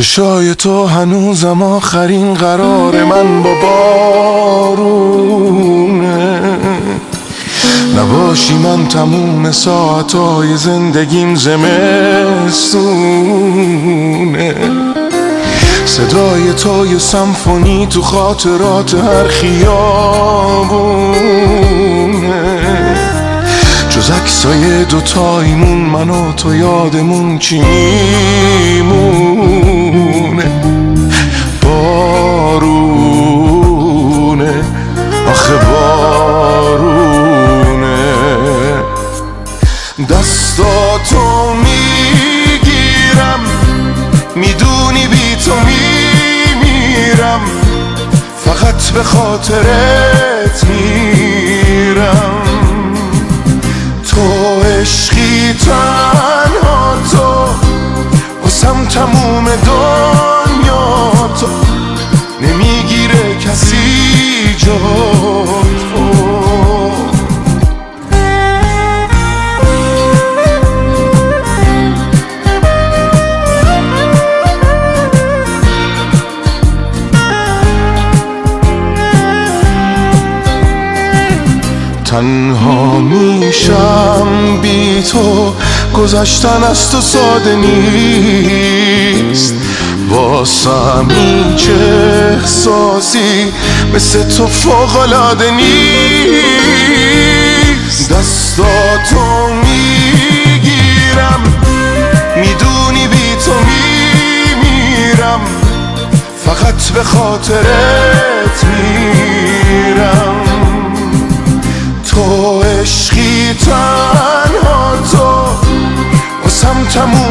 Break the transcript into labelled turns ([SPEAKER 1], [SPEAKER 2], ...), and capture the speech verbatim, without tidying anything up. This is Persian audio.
[SPEAKER 1] چشای تو هنوزم آخرین قرار من با بارونه. نباشی من تموم ساعتهای زندگیم زمستونه. صدای تو یه سمفونی تو خاطرات هر خیابونه. جز عکسای دوتاییمون من و تو یادمون چی میمونه؟ بارونه، آخه بارونه. دستاتو میگیرم، میدونی بی تو میمیرم، فقط به خاطرت میرم. تو عشقی تنها تو، واسم تموم دنیا تو، نمیگیره کسی جا تو. تنها میشم بی تو، گذشتن از تو ساده نیست. واسم هیچ احساسی مثل تو فوق‌العاده نیست. دستاتو میگیرم، میدونی بی تو میمیرم، فقط به خاطرت میرم. تو عشقی تنها تو، واسم تموم